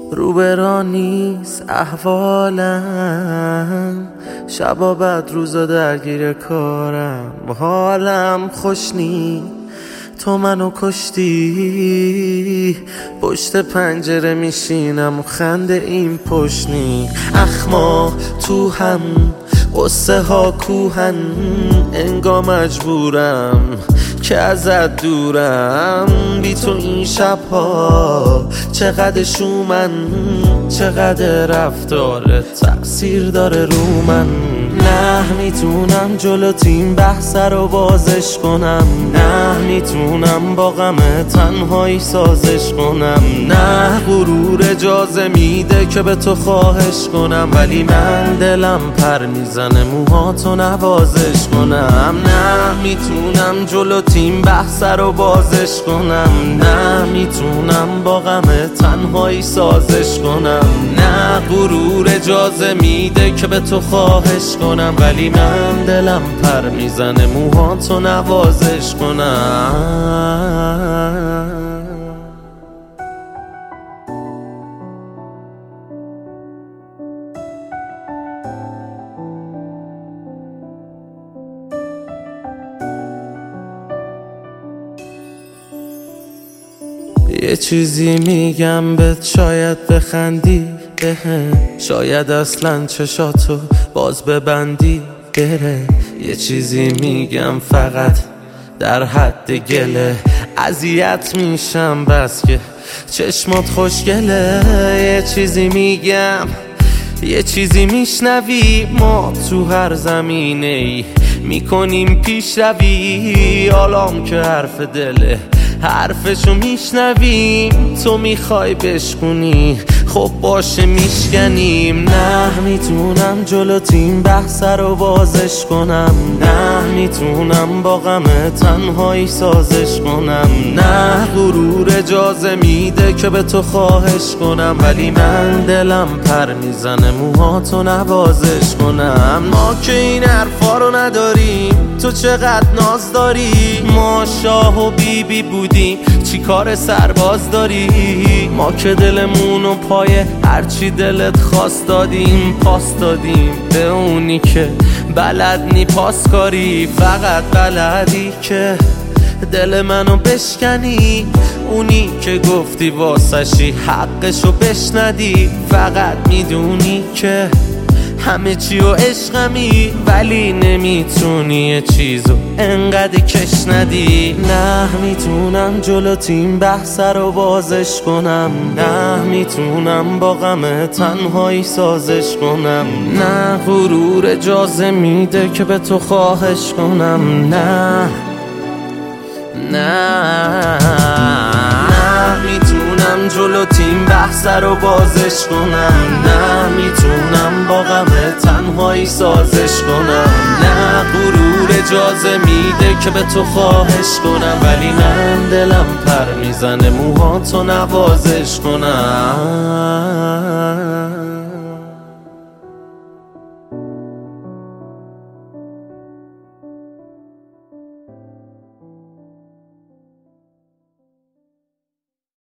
روبرا نیست احوالم، شبا بعد روزا درگیر کارم، حالم خوش نی تو منو کشتی. پشت پنجره میشینم و خنده این پشنی، اخما تو هم قصه ها کوهن، انگار مجبورم که ازت دورم. بی تو این شبها چقدر شومن، چقدر رفتارت تأثیر داره رو من. نه میتونم جلو تیم بحث رو بازش کنم، نه میتونم با غم تنهایی سازش کنم، نه غرور اجازه میده که به تو خواهش کنم، ولی من دلم پر میزنه موهاتو نوازش کنم. نه میتونم جلو تیم بحث رو بازش کنم، نه میتونم با غم تنهایی سازش کنم، نه غرور اجازه میده که به تو خواهش کنم، ولی من دلم پر میزنه موهاتو نوازش کنم. یه چیزی میگم بهت شاید بخندی بهم، شاید اصلا چشاتو باز ببندی بره. یه چیزی میگم فقط در حد گله، اذیت میشم بس که چشمات خوشگله. یه چیزی میگم یه چیزی میشنوی، ما تو هر زمینه ای میکنیم پیشروی. حالام که حرف دله حرفشو میشنویم، تو میخوای بشکنی خب باشه میشکنیم. نه میتونم جلو تیم بحث رو بازش کنم، نه میتونم با غم تنهایی سازش کنم، نه غرور اجازه میده که به تو خواهش کنم، ولی من دلم پر میزنه موهاتو نوازش کنم. ما که این حرفا رو نداریم، تو چقدر ناز داری، ما شاه و بیبی بودیم چی کار سرباز داری. ما که دلمونو پای هرچی دلت خواست دادیم، پاس دادیم به اونی که بلد نی پاس کاری. فقط بلدی که دل منو بشکنی، اونی که گفتی واسشی حقشو بشندی. فقط میدونی که همه چی و عشقمی، ولی نمیتونی یه چیزو انقدر کش ندی. نه میتونم جلو تیم بحث رو بازش کنم، نه میتونم با غم تنهایی سازش کنم، نه غرور اجازه میده که به تو خواهش کنم، نه میتونم جلو تیم بحث رو بازش کنم، نه میتونم با غم تنهایی سازش کنم، نه غرور اجازه میده که به تو خواهش کنم، ولی من دلم پر میزنه موهاتو نوازش کنم.